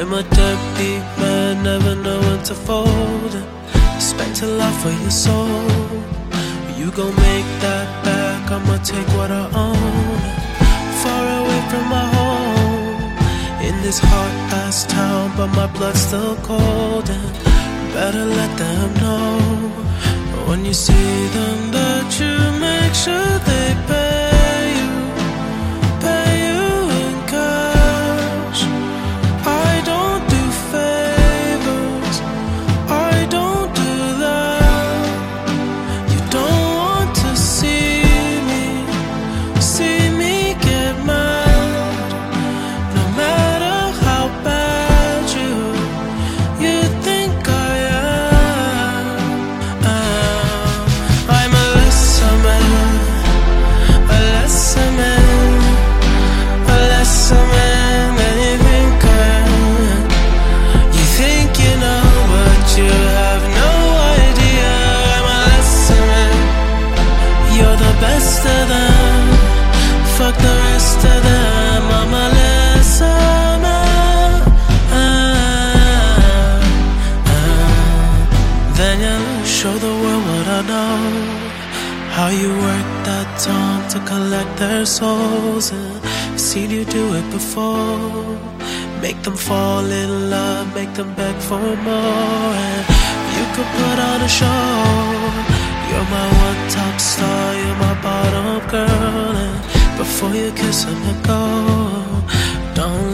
I'm a deadbeat man, never know when to fold it. Expect a lot for your soul. You gon' make that back, I'ma take what I own. Far away from my home, in this hot-ass town, but my blood's still cold. And better let them know, when you see them, that you make sure they pay you in cash. I don't do favors, I don't do that. You don't want to see me get mad. No matter how bad you think I am. I'm a lesser man than you think I am. You think you know, but you have no idea. I'm a lesser man, you're the best of them. Fuck the rest of them, I'm a lesser man. Then you show the world what I know, how you work that tongue to collect their souls. And I've seen you do it before. Make them fall in love, make them beg for more. And you could put on a show. You're my one top star, you're my bottom girl. And before you kiss them and go, don't